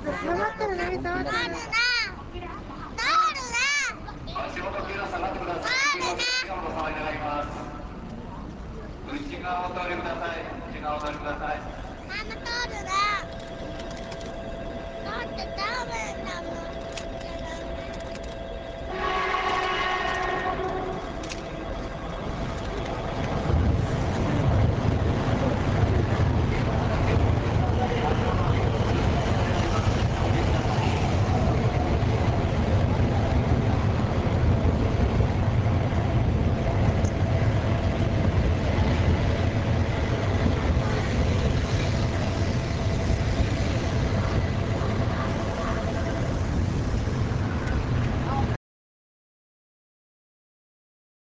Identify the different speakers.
Speaker 1: 下がってるね、下がってる。
Speaker 2: 足元急な下がってください。内側お触り願います。内側お通りください。内側お通りください。ママ通るな。通ってダメ。